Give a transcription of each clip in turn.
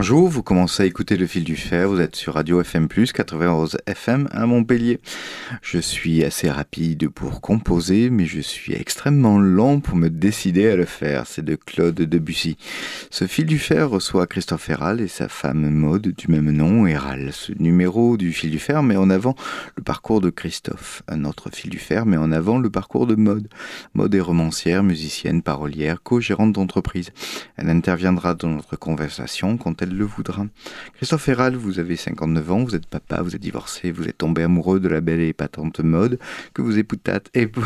Bonjour, vous commencez à écouter Le Fil du Fer, vous êtes sur Radio FM+, 91 FM à Montpellier. Je suis assez rapide pour composer, mais je suis extrêmement lent pour me décider à le faire. C'est de Claude Debussy. Ce Fil du Fer reçoit Christophe Herral et sa femme Maude du même nom, Herral. Ce numéro du Fil du Fer met en avant le parcours de Christophe. Un autre Fil du Fer met en avant le parcours de Maude. Maude est romancière, musicienne, parolière, co-gérante d'entreprise. Elle interviendra dans notre conversation quand elle le voudra. Christophe Herral, vous avez 59 ans, vous êtes papa, vous êtes divorcé, vous êtes tombé amoureux de la belle et épatante Maude que vous épousâtes.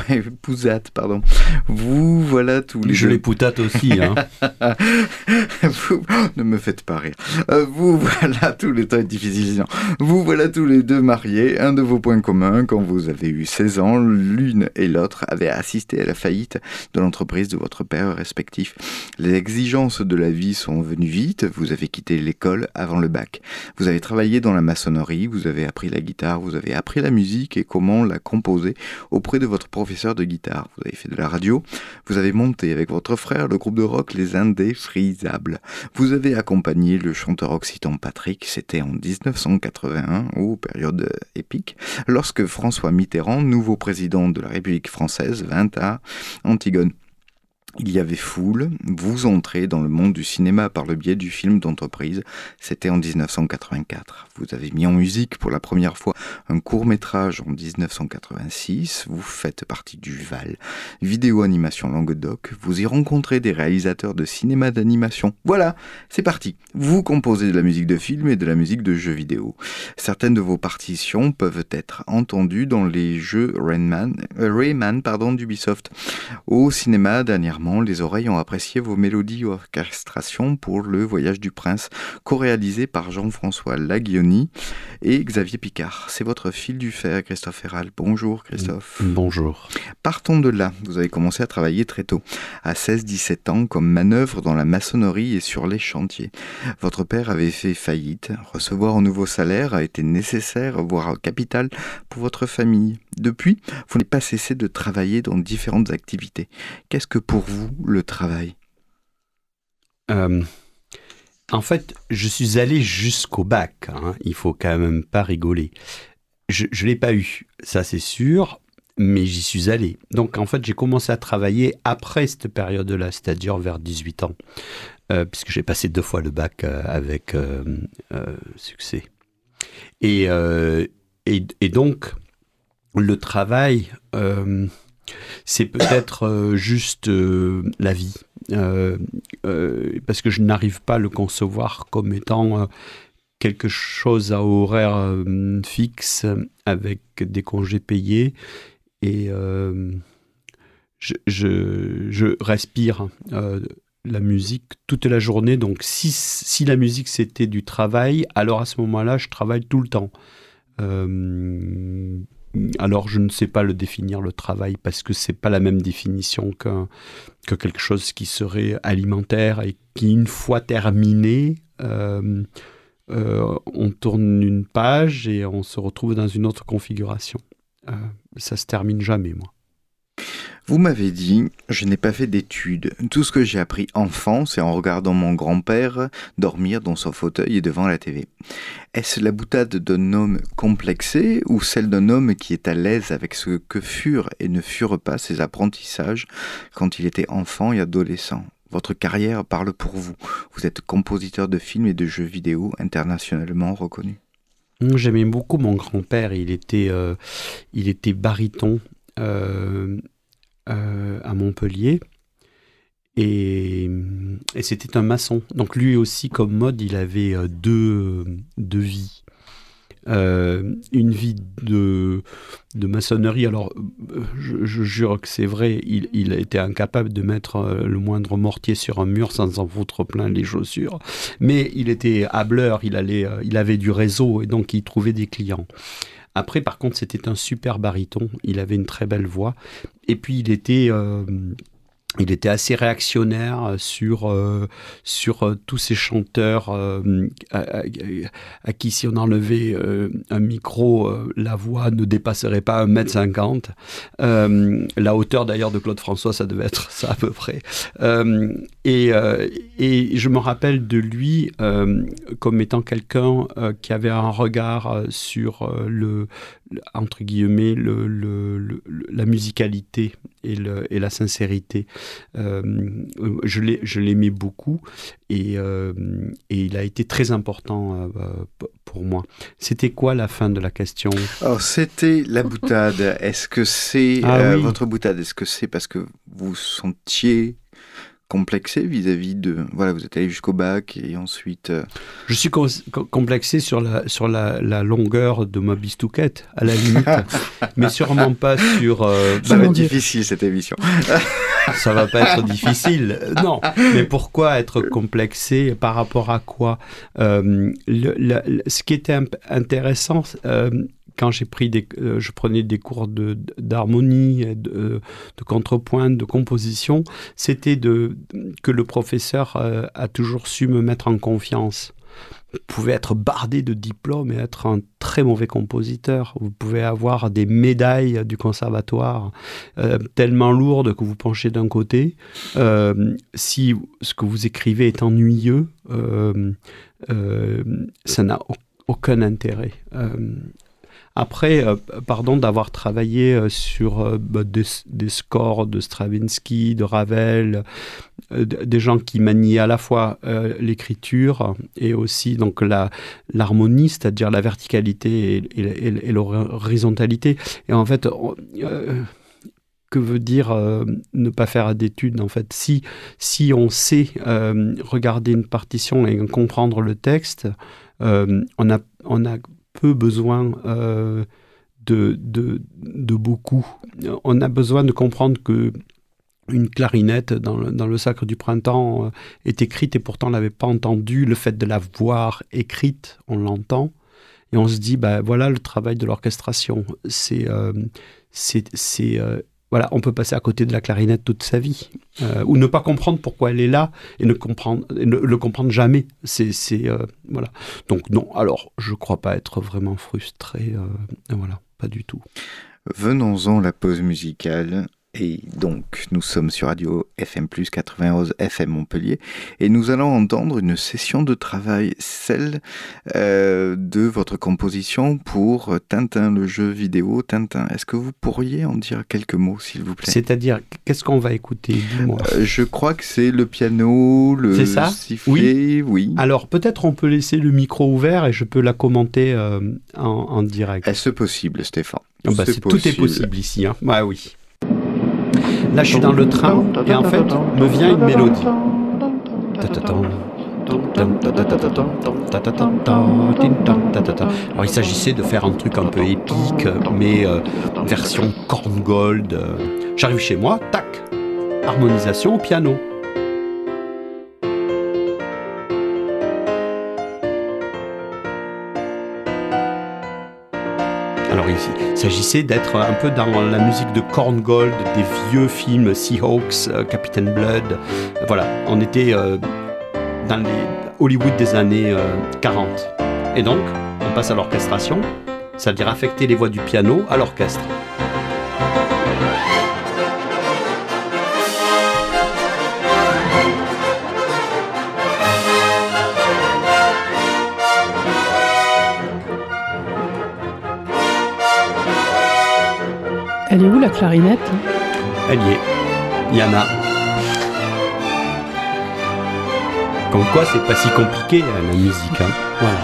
Vous voilà tous les Je l'époutate aussi, hein. Vous, ne me faites pas rire. Vous voilà tous les temps est difficile. Vous voilà tous les deux mariés. Un de vos points communs, quand vous avez eu 16 ans, l'une et l'autre avaient assisté à la faillite de l'entreprise de votre père respectif. Les exigences de la vie sont venues vite. Vous avez quitté l'école avant le bac. Vous avez travaillé dans la maçonnerie, vous avez appris la guitare, vous avez appris la musique et comment la composer auprès de votre professeur de guitare. Vous avez fait de la radio, vous avez monté avec votre frère le groupe de rock Les Indéfrisables. Vous avez accompagné le chanteur occitan Patrick, c'était en 1981, période épique, lorsque François Mitterrand, nouveau président de la République française, vint à Antigone. Il y avait foule, vous entrez dans le monde du cinéma par le biais du film d'entreprise, c'était en 1984. Vous avez mis en musique pour la première fois un court-métrage en 1986, vous faites partie du VAL, Vidéo Animation Languedoc, vous y rencontrez des réalisateurs de cinéma d'animation. Voilà, c'est parti. Vous composez de la musique de film et de la musique de jeux vidéo. Certaines de vos partitions peuvent être entendues dans les jeux Rayman d'Ubisoft. Au cinéma, dernièrement, les oreilles ont apprécié vos mélodies orchestrations pour Le Voyage du Prince, co-réalisé par Jean-François Laguioni et Xavier Picard. C'est votre fil du fer, Christophe Herral. Bonjour Christophe. Bonjour. Partons de là. Vous avez commencé à travailler très tôt, à 16-17 ans, comme manœuvre dans la maçonnerie et sur les chantiers. Votre père avait fait faillite. Recevoir un nouveau salaire a été nécessaire, voire capital, pour votre famille. Depuis, vous n'avez pas cessé de travailler dans différentes activités. Qu'est-ce que pour vous, le travail ? En fait, je suis allé jusqu'au bac. Il faut quand même pas rigoler. Je ne l'ai pas eu, ça c'est sûr, mais j'y suis allé. Donc en fait, j'ai commencé à travailler après cette période-là, c'est-à-dire vers 18 ans, puisque j'ai passé 2 fois le bac avec succès. Et donc, le travail, c'est peut-être juste la vie. Parce que je n'arrive pas à le concevoir comme étant quelque chose à horaire fixe avec des congés payés et je respire la musique toute la journée. Donc si la musique c'était du travail, alors à ce moment-là je travaille tout le temps. Alors je ne sais pas le définir, le travail, parce que c'est pas la même définition que quelque chose qui serait alimentaire et qui, une fois terminé, on tourne une page et on se retrouve dans une autre configuration. Ça se termine jamais, moi. Vous m'avez dit, je n'ai pas fait d'études. Tout ce que j'ai appris enfant, c'est en regardant mon grand-père dormir dans son fauteuil et devant la TV. Est-ce la boutade d'un homme complexé ou celle d'un homme qui est à l'aise avec ce que furent et ne furent pas ses apprentissages quand il était enfant et adolescent ? Votre carrière parle pour vous. Vous êtes compositeur de films et de jeux vidéo internationalement reconnu. J'aimais beaucoup mon grand-père. Il était baryton. À Montpellier et c'était un maçon. Donc lui aussi, comme Maude, il avait deux vies. Une vie de maçonnerie. Alors, je jure que c'est vrai, il était incapable de mettre le moindre mortier sur un mur sans en foutre plein les chaussures. Mais il était hâbleur, il avait du réseau et donc il trouvait des clients. Après, par contre, c'était un super baryton. Il avait une très belle voix. Et puis, il était Il était assez réactionnaire sur tous ces chanteurs à qui, si on enlevait un micro, la voix ne dépasserait pas 1,50 m. La hauteur d'ailleurs de Claude François, ça devait être ça à peu près. Et je me rappelle de lui comme étant quelqu'un qui avait un regard sur entre guillemets la musicalité et la sincérité. Je l'aimais beaucoup et il a été très important pour moi. C'était quoi la fin de la question ? Alors, c'était la boutade. Est-ce que c'est oui. votre boutade ? Est-ce que c'est parce que vous sentiez complexé vis-à-vis de... Voilà, vous êtes allé jusqu'au bac et ensuite... Je suis complexé sur la longueur de ma bistouquette, à la limite, mais sûrement pas sur... Ça va être difficile, cette émission. Ça va pas être difficile, non. Mais pourquoi être complexé ? Par rapport à quoi ? Ce qui était intéressant... quand je prenais des cours d'harmonie, de contrepoint, de composition, c'était que le professeur a toujours su me mettre en confiance. Vous pouvez être bardé de diplômes et être un très mauvais compositeur. Vous pouvez avoir des médailles du conservatoire tellement lourdes que vous penchez d'un côté. Si ce que vous écrivez est ennuyeux, ça n'a aucun intérêt. Après, pardon d'avoir travaillé sur des scores de Stravinsky, de Ravel, des gens qui manient à la fois l'écriture et aussi donc l'harmonie, c'est-à-dire la verticalité et l'horizontalité. Et en fait, que veut dire ne pas faire d'études ? En fait, si on sait regarder une partition et comprendre le texte, on a peu besoin de beaucoup. On a besoin de comprendre que une clarinette dans le Sacre du Printemps est écrite et pourtant on ne l'avait pas entendue. Le fait de la voir écrite, on l'entend et on se dit, voilà le travail de l'orchestration. Voilà, on peut passer à côté de la clarinette toute sa vie, ou ne pas comprendre pourquoi elle est là et ne le comprendre jamais. Voilà. Donc non, alors je crois pas être vraiment frustré, voilà, pas du tout. Venons-en à la pause musicale. Et donc, nous sommes sur Radio FM+, 91 FM Montpellier, et nous allons entendre une session de travail, celle de votre composition pour Tintin, le jeu vidéo Tintin. Est-ce que vous pourriez en dire quelques mots, s'il vous plaît ? C'est-à-dire, qu'est-ce qu'on va écouter ? Dis-moi. Je crois que c'est le piano, le sifflet, oui. Alors, peut-être on peut laisser le micro ouvert et je peux la commenter en direct. Est-ce possible, Stéphane ? Tout est possible ici, hein. Ouais, oui. Là, je suis dans le train et en fait, me vient une mélodie. Alors, il s'agissait de faire un truc un peu épique, mais version Korngold. J'arrive chez moi, tac, harmonisation au piano. Alors il s'agissait d'être un peu dans la musique de Korngold, des vieux films Seahawks, Captain Blood. Voilà, on était dans les Hollywood des années 40. Et donc, on passe à l'orchestration, c'est-à-dire affecter les voix du piano à l'orchestre. Elle est où la clarinette ? Elle y est. Il y en a. Comme quoi, c'est pas si compliqué la musique. Hein. Voilà.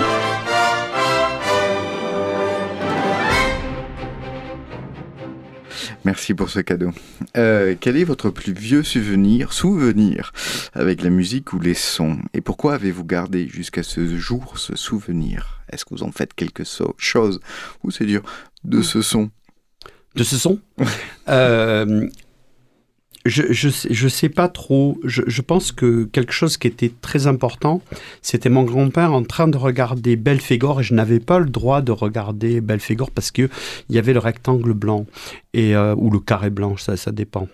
Merci pour ce cadeau. Quel est votre plus vieux souvenir avec la musique ou les sons ? Et pourquoi avez-vous gardé jusqu'à ce jour ce souvenir ? Est-ce que vous en faites quelque chose ? Ou c'est dire de ce son ? De ce son Je sais pas trop. Je pense que quelque chose qui était très important, c'était mon grand-père en train de regarder Belphégor et je n'avais pas le droit de regarder Belphégor parce que il y avait le rectangle blanc et ou le carré blanc, ça dépend.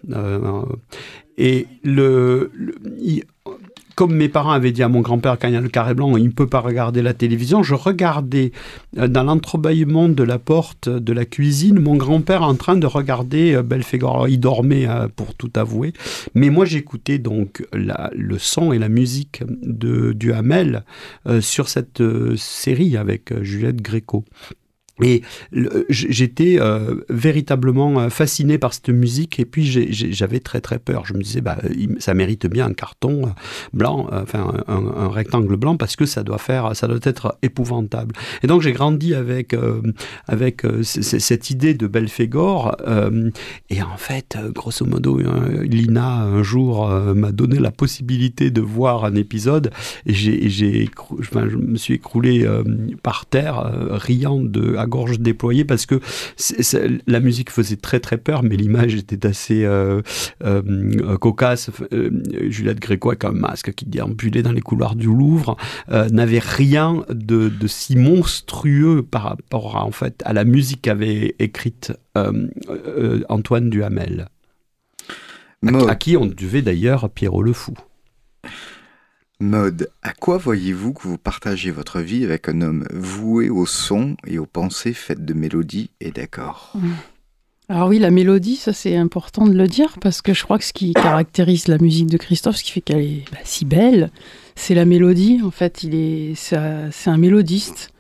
Comme mes parents avaient dit à mon grand-père, quand il y a le carré blanc, il ne peut pas regarder la télévision, je regardais dans l'entrebâillement de la porte de la cuisine mon grand-père en train de regarder Belphégor. Alors, il dormait, pour tout avouer, mais moi j'écoutais donc le son et la musique de Duhamel sur cette série avec Juliette Gréco. Et j'étais véritablement fasciné par cette musique et puis j'avais très très peur. Je me disais, ça mérite bien un carton blanc, un rectangle blanc parce que ça doit être épouvantable. Et donc j'ai grandi avec cette idée de Belphégor et en fait, grosso modo, Lina un jour m'a donné la possibilité de voir un épisode et je me suis écroulé par terre riant à gorge déployée parce que la musique faisait très très peur mais l'image était assez cocasse. Juliette Gréco avec un masque qui déambulait dans les couloirs du Louvre n'avait rien de si monstrueux par rapport en fait à la musique qu'avait écrite Antoine Duhamel, à qui on devait d'ailleurs Pierrot le Fou. Maud, à quoi voyez-vous que vous partagez votre vie avec un homme voué au son et aux pensées faites de mélodies et d'accords ? Alors oui, la mélodie, ça c'est important de le dire, parce que je crois que ce qui caractérise la musique de Christophe, ce qui fait qu'elle est si belle, c'est la mélodie. En fait, c'est un mélodiste.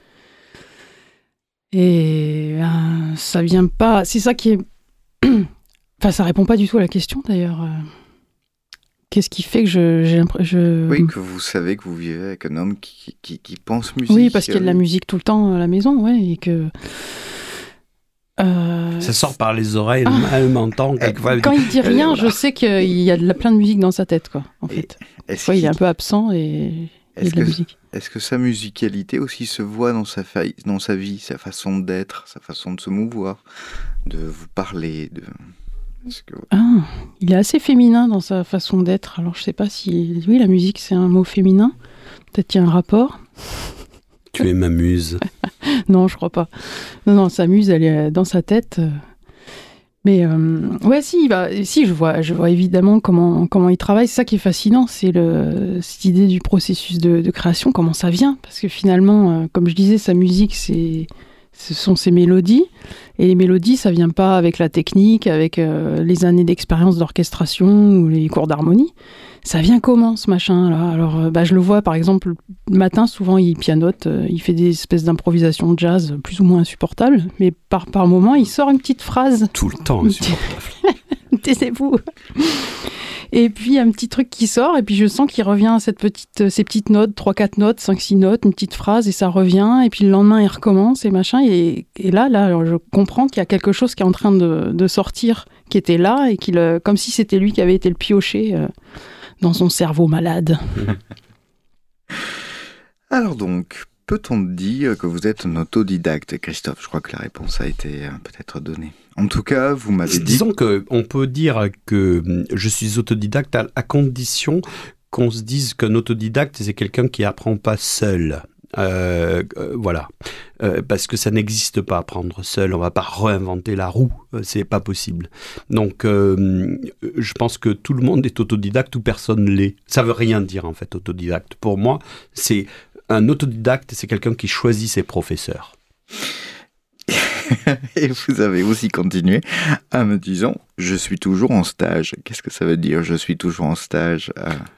Et ça vient pas... C'est ça qui est... Enfin, ça répond pas du tout à la question d'ailleurs. Qu'est-ce qui fait que Oui, que vous savez que vous vivez avec un homme qui pense musique. Oui, parce qu'il y a de la musique tout le temps à la maison, ouais, et que... Ça sort par les oreilles, elle m'entend quelquefois. Quand il dit rien, je sais qu'il y a plein de musique dans sa tête, quoi, en fait. Des il est un peu absent et il y a de la musique. Est-ce que sa musicalité aussi se voit dans sa vie, sa façon d'être, sa façon de se mouvoir, de vous parler il est assez féminin dans sa façon d'être. Alors je sais pas si... Oui, la musique c'est un mot féminin. Peut-être qu'il y a un rapport. Tu es ma muse. Non, je crois pas. Non, sa muse, elle est dans sa tête. Mais ouais, si, je vois évidemment comment il travaille. C'est ça qui est fascinant, c'est cette idée du processus de création, comment ça vient. Parce que finalement, comme je disais, sa musique, ce sont ses mélodies. Et les mélodies, ça vient pas avec la technique, avec les années d'expérience d'orchestration ou les cours d'harmonie. Ça vient comment, ce machin-là ? Alors, je le vois, par exemple, le matin, souvent, il pianote, il fait des espèces d'improvisations de jazz plus ou moins insupportables, mais par moment, il sort une petite phrase. Tout le temps insupportable. Taisez-vous. Et puis, un petit truc qui sort, et puis je sens qu'il revient à ces petites notes, 3-4 notes, 5-6 notes, une petite phrase, et ça revient, et puis le lendemain, il recommence, et machin, et là, alors, je comprends qu'il y a quelque chose qui est en train de sortir, qui était là, et comme si c'était lui qui avait été le piocher dans son cerveau malade. Alors donc, peut-on dire que vous êtes un autodidacte, Christophe ? Je crois que la réponse a été peut-être donnée. En tout cas, vous m'avez dit... Disons qu'on peut dire que je suis autodidacte à condition qu'on se dise qu'un autodidacte, c'est quelqu'un qui apprend pas seul. Voilà. Parce que ça n'existe pas, apprendre seul. On va pas réinventer la roue. C'est pas possible. Donc, je pense que tout le monde est autodidacte ou personne l'est. Ça veut rien dire, en fait, autodidacte. Pour moi, un autodidacte, c'est quelqu'un qui choisit ses professeurs. Et vous avez aussi continué en me disant « Je suis toujours en stage ». Qu'est-ce que ça veut dire « Je suis toujours en stage »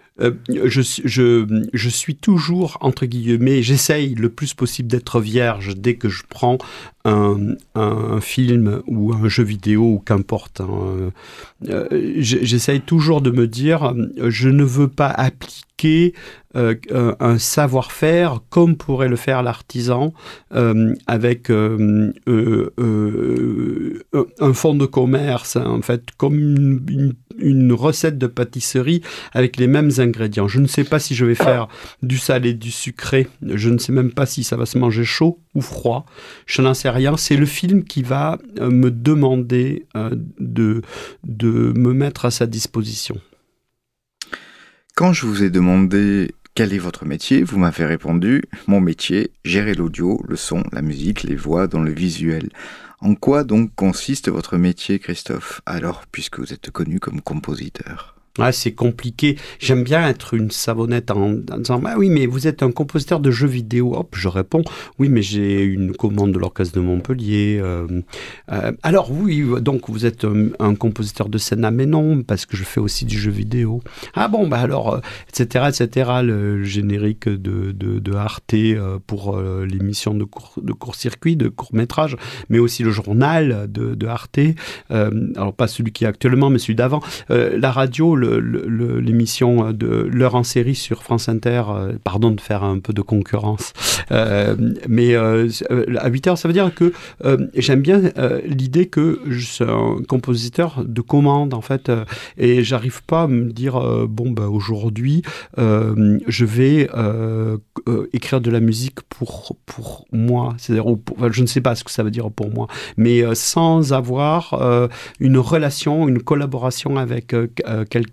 je suis toujours, entre guillemets, j'essaye le plus possible d'être vierge dès que je prends un film ou un jeu vidéo ou qu'importe. J'essaye toujours de me dire, je ne veux pas appliquer un savoir-faire comme pourrait le faire l'artisan avec un fonds de commerce, en fait, comme une recette de pâtisserie avec les mêmes ingrédients. Je ne sais pas si je vais faire du salé, du sucré. Je ne sais même pas si ça va se manger chaud ou froid. Je n'en sais rien. C'est le film qui va me demander de me mettre à sa disposition. Quand je vous ai demandé quel est votre métier, vous m'avez répondu « Mon métier, gérer l'audio, le son, la musique, les voix dans le visuel ». En quoi donc consiste votre métier, Christophe, alors, puisque vous êtes connu comme compositeur ? Ah, c'est compliqué. J'aime bien être une savonnette en disant « Ah oui, mais vous êtes un compositeur de jeux vidéo. » Hop, je réponds « Oui, mais j'ai une commande de l'Orchestre de Montpellier. » Alors oui, donc vous êtes un compositeur de scène. Mais non, parce que je fais aussi du jeu vidéo. Ah bon, bah alors, etc., etc. Le générique de Arte pour l'émission de court-circuit, de court-métrage, mais aussi le journal de Arte. Alors pas celui qui est actuellement, mais celui d'avant. La radio, l'émission de l'heure en série sur France Inter, pardon de faire un peu de concurrence, mais à 8h, ça veut dire que j'aime bien l'idée que je suis un compositeur de commande, en fait, et j'arrive pas à me dire, bon, bah, aujourd'hui, je vais écrire de la musique pour moi, c'est-à-dire, je ne sais pas ce que ça veut dire pour moi, mais sans avoir une relation, une collaboration avec quelqu'un.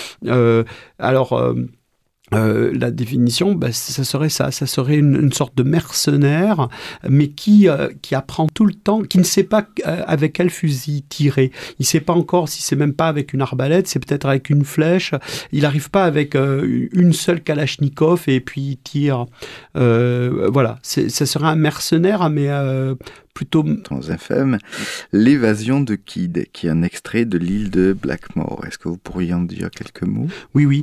La définition, bah, ça serait une sorte de mercenaire, mais qui apprend tout le temps, qui ne sait pas avec quel fusil tirer. Il ne sait pas encore si c'est même pas avec une arbalète, c'est peut-être avec une flèche. Il n'arrive pas avec une seule Kalachnikov et puis il tire. Voilà, ça serait un mercenaire, mais plutôt... Dans un film, L'évasion de Kid, qui est un extrait de l'île de Blackmore. Est-ce que vous pourriez en dire quelques mots ? Oui.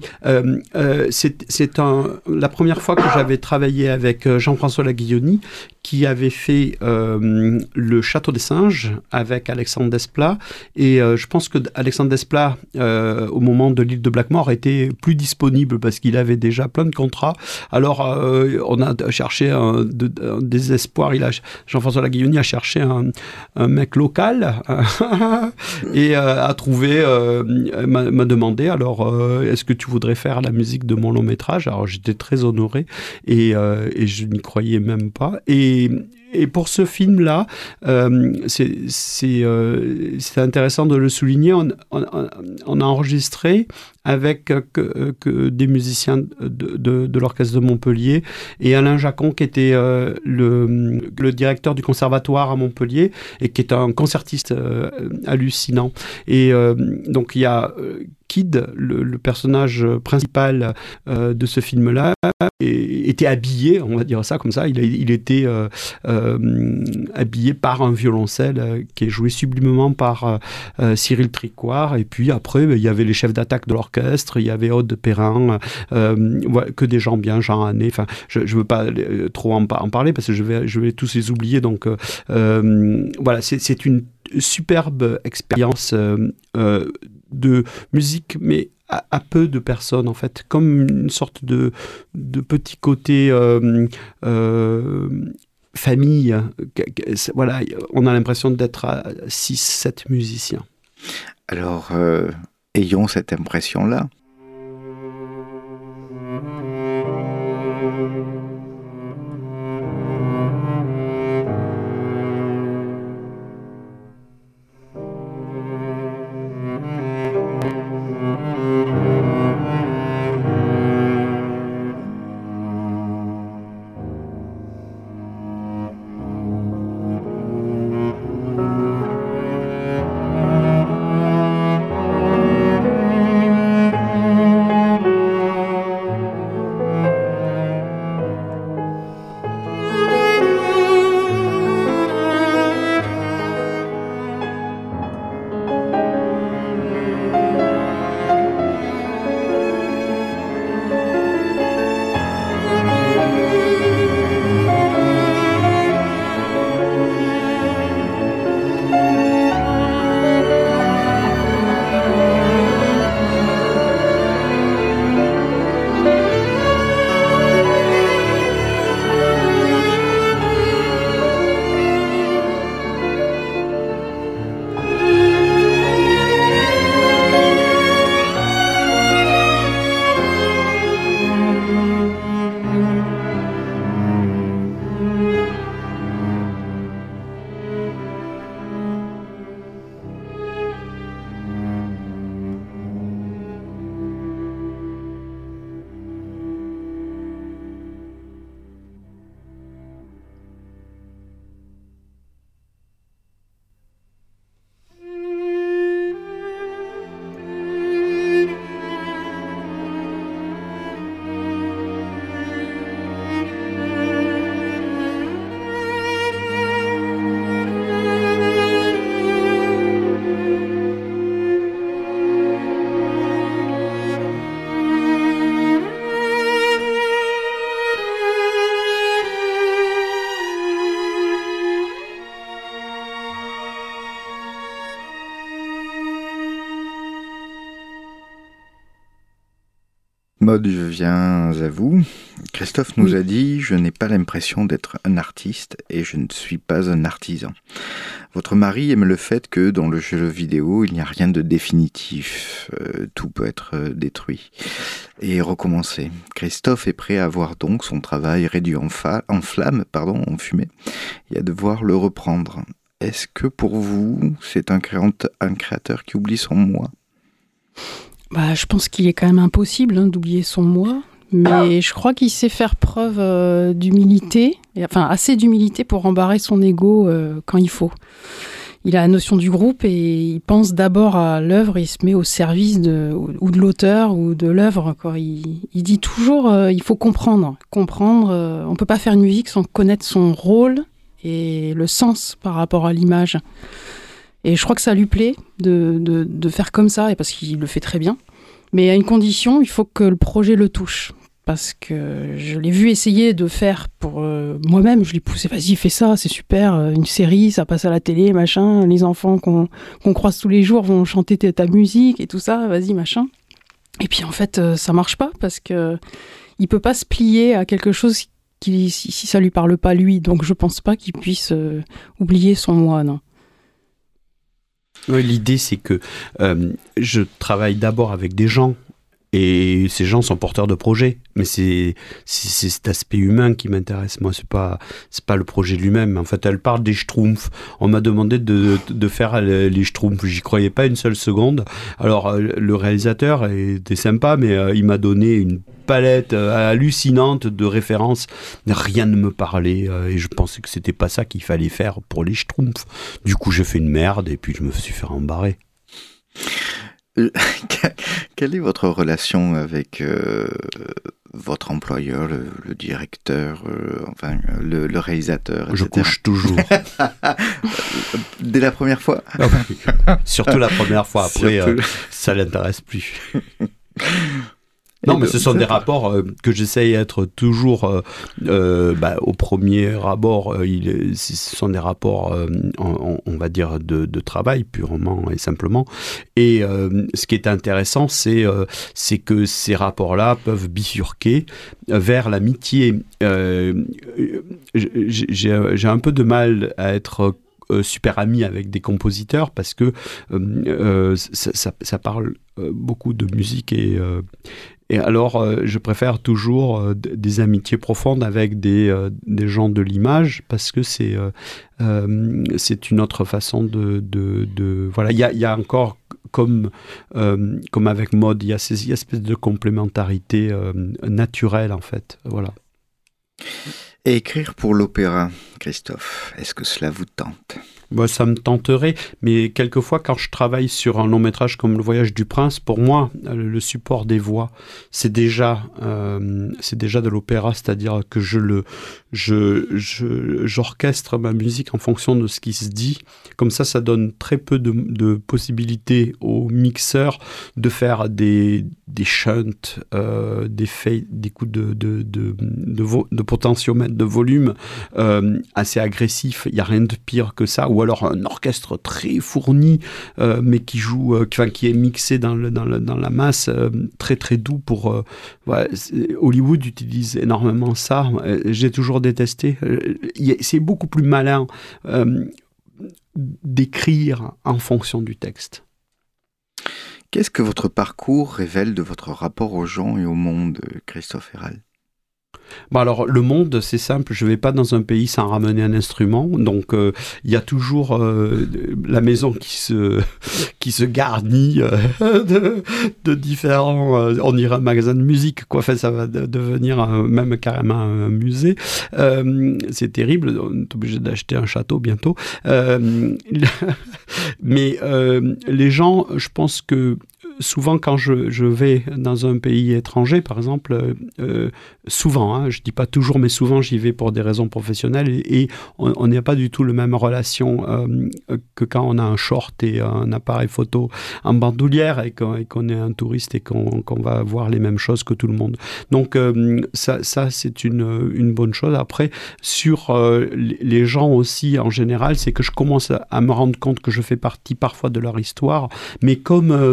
C'est la première fois que j'avais travaillé avec Jean-François Laguilloni, qui avait fait le Château des Singes avec Alexandre Desplat. Et je pense que Alexandre Desplat, au moment de l'île de Blackmore, était plus disponible parce qu'il avait déjà plein de contrats. Alors, on a cherché un désespoir. Jean-François Laguilloni a cherché un mec local et a trouvé, m'a demandé, alors, est-ce que tu voudrais faire la musique de mon long métrage ? Alors, j'étais très honoré et je n'y croyais même pas. Et pour ce film-là, c'est intéressant de le souligner, on a enregistré avec que des musiciens de l'Orchestre de Montpellier et Alain Jacon, qui était le directeur du conservatoire à Montpellier et qui est un concertiste hallucinant. Et donc il y a Kid, le personnage principal de ce film-là, était habillé, on va dire ça comme ça, il était habillé par un violoncelle qui est joué sublimement par Cyril Tricoire, et puis après il y avait les chefs d'attaque de l'orchestre, il y avait Aude Perrin, que des gens bien, Jean Hannet, enfin je veux pas trop en parler parce que je vais tous les oublier, donc voilà, c'est une superbe expérience de musique, mais à peu de personnes, en fait, comme une sorte de petit côté famille. Voilà, on a l'impression d'être à 6-7 musiciens. Alors, ayons cette impression-là. Maude, je viens à vous. Christophe nous a dit « Je n'ai pas l'impression d'être un artiste et je ne suis pas un artisan ». Votre mari aime le fait que dans le jeu vidéo, il n'y a rien de définitif. Tout peut être détruit et recommencé. Christophe est prêt à voir donc son travail réduit en fumée, et à devoir le reprendre. Est-ce que pour vous, c'est un créateur qui oublie son moi ? Je pense qu'il est quand même impossible d'oublier son moi, mais je crois qu'il sait faire preuve d'humilité, assez d'humilité pour embarrer son ego quand il faut. Il a la notion du groupe et il pense d'abord à l'œuvre, il se met au service de l'auteur ou de l'œuvre. Il dit toujours il faut comprendre. On ne peut pas faire une musique sans connaître son rôle et le sens par rapport à l'image. Et je crois que ça lui plaît de faire comme ça, et parce qu'il le fait très bien. Mais à une condition, il faut que le projet le touche. Parce que je l'ai vu essayer de faire pour moi-même. Je l'ai poussé, vas-y, fais ça, c'est super. Une série, ça passe à la télé, machin. Les enfants qu'on croise tous les jours vont chanter ta musique et tout ça, vas-y, machin. Et puis en fait, ça marche pas parce que il peut pas se plier à quelque chose si ça lui parle pas lui. Donc je pense pas qu'il puisse oublier son moi, non. Oui, l'idée, c'est que je travaille d'abord avec des gens, et ces gens sont porteurs de projets. Mais c'est cet aspect humain qui m'intéresse. Moi, c'est pas le projet lui-même. En fait, elle parle des Schtroumpfs. On m'a demandé de faire les Schtroumpfs. J'y croyais pas une seule seconde. Alors, le réalisateur était sympa, mais il m'a donné une palette hallucinante de références. Rien ne me parlait et je pensais que c'était pas ça qu'il fallait faire pour les Schtroumpfs. Du coup, j'ai fait une merde et puis je me suis fait embarrer. Quelle est votre relation avec votre employeur, le directeur, le réalisateur, etc. Je couche toujours. Dès la première fois ? Surtout la première fois. Après, ça ne l'intéresse plus. Non, mais ce sont des rapports que j'essaye d'être toujours au premier abord. Ce sont des rapports, on va dire, de travail purement et simplement. Et ce qui est intéressant, c'est que ces rapports-là peuvent bifurquer vers l'amitié. J'ai un peu de mal à être super ami avec des compositeurs parce que ça parle beaucoup de musique et alors, je préfère toujours des amitiés profondes avec des gens de l'image parce que c'est une autre façon de voilà. Il y a encore comme avec Maude, il y a ces espèces de complémentarité naturelle en fait. Voilà. Et écrire pour l'opéra, Christophe, est-ce que cela vous tente ? Ça me tenterait, mais quelquefois quand je travaille sur un long métrage comme Le Voyage du Prince, pour moi, le support des voix, c'est déjà de l'opéra, c'est-à-dire que j'orchestre ma musique en fonction de ce qui se dit. Comme ça donne très peu de possibilités au mixeur de faire des shunts, des coups de potentiomètre, de volume assez agressifs. Il n'y a rien de pire que ça. Ou alors un orchestre très fourni, mais qui joue, qui est mixé dans la masse, très très doux pour. Hollywood utilise énormément ça. J'ai toujours détesté. C'est beaucoup plus malin d'écrire en fonction du texte. Qu'est-ce que votre parcours révèle de votre rapport aux gens et au monde, Christophe Herral ? Alors, le monde, c'est simple, je ne vais pas dans un pays sans ramener un instrument, donc il y a toujours la maison qui se garnit de différents... on dirait un magasin de musique, quoi. Enfin, ça va devenir même carrément un musée. C'est terrible, on est obligé d'acheter un château bientôt. Mais les gens, je pense que souvent, quand je vais dans un pays étranger, par exemple, souvent, je ne dis pas toujours, mais souvent, j'y vais pour des raisons professionnelles et on n'a pas du tout la même relation que quand on a un short et un appareil photo en bandoulière et qu'on est un touriste et qu'on va voir les mêmes choses que tout le monde. Donc, ça c'est une bonne chose. Après, sur les gens aussi, en général, c'est que je commence à me rendre compte que je fais partie parfois de leur histoire, mais comme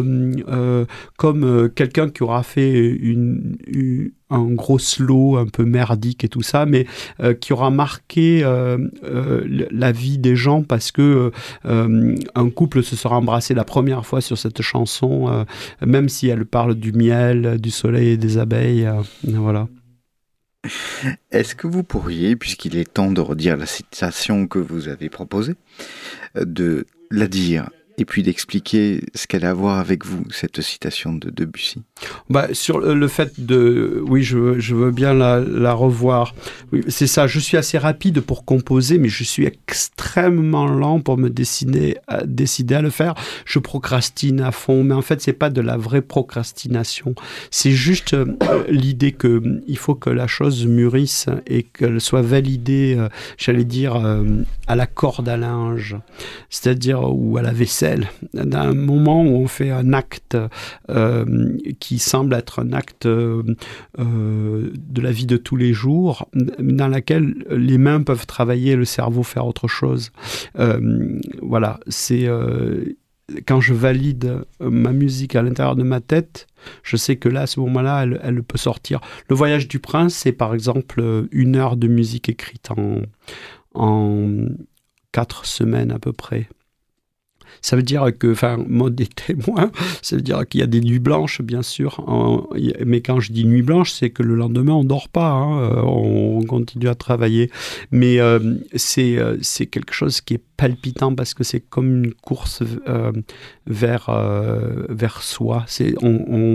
comme quelqu'un qui aura fait un gros slow un peu merdique et tout ça, mais qui aura marqué la vie des gens parce que un couple se sera embrassé la première fois sur cette chanson, même si elle parle du miel, du soleil et des abeilles. Voilà. Est-ce que vous pourriez, puisqu'il est temps de redire la citation que vous avez proposée, de la dire et puis d'expliquer ce qu'elle a à voir avec vous, cette citation de Debussy? Sur le fait de... Oui, je veux bien la revoir. Oui, c'est ça, je suis assez rapide pour composer, mais je suis extrêmement lent pour me décider à le faire. Je procrastine à fond, mais en fait, c'est pas de la vraie procrastination. C'est juste l'idée qu'il faut que la chose mûrisse et qu'elle soit validée, j'allais dire, à la corde à linge, c'est-à-dire, ou à la vaisselle. D'un moment où on fait un acte qui semble être un acte de la vie de tous les jours, dans laquelle les mains peuvent travailler et le cerveau faire autre chose. Voilà, c'est... quand je valide ma musique à l'intérieur de ma tête, je sais que là, à ce moment-là, elle peut sortir. Le Voyage du Prince, c'est par exemple 1 heure de musique écrite en 4 semaines à peu près. Ça veut dire que, Maud est témoin, ça veut dire qu'il y a des nuits blanches, bien sûr, mais quand je dis nuit blanche, c'est que le lendemain, on ne dort pas, on continue à travailler. Mais c'est quelque chose qui est palpitant parce que c'est comme une course vers soi. Je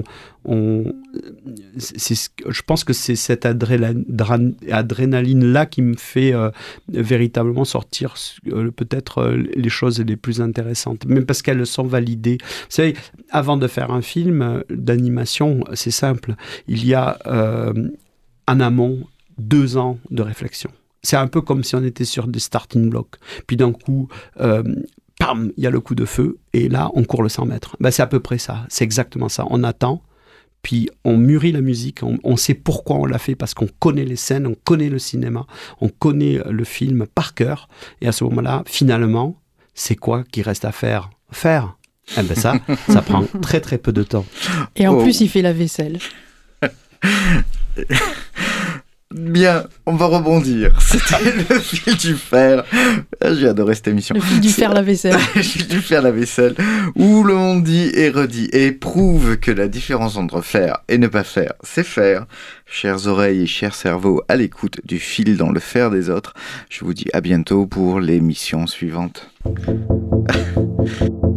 pense que c'est cette adrénaline-là qui me fait véritablement sortir peut-être les choses les plus intéressantes, même parce qu'elles sont validées. Vous savez, avant de faire un film d'animation, c'est simple. Il y a en amont 2 ans de réflexion. C'est un peu comme si on était sur des starting blocks. Puis d'un coup, pam, il y a le coup de feu, et là, on court le 100 mètres. C'est à peu près ça, c'est exactement ça. On attend, puis on mûrit la musique, on sait pourquoi on l'a fait, parce qu'on connaît les scènes, on connaît le cinéma, on connaît le film par cœur, et à ce moment-là, finalement, c'est quoi qu'il reste à faire? Ça prend très très peu de temps. Et en plus, il fait la vaisselle. Bien, on va rebondir. C'était le fil du fer. J'ai adoré cette émission. Le fil du fer, la vaisselle. Le fil du fer, la vaisselle, où l'on dit et redit et prouve que la différence entre faire et ne pas faire, c'est faire. Chères oreilles et chers cerveaux à l'écoute du fil dans le fer des autres, je vous dis à bientôt pour l'émission suivante.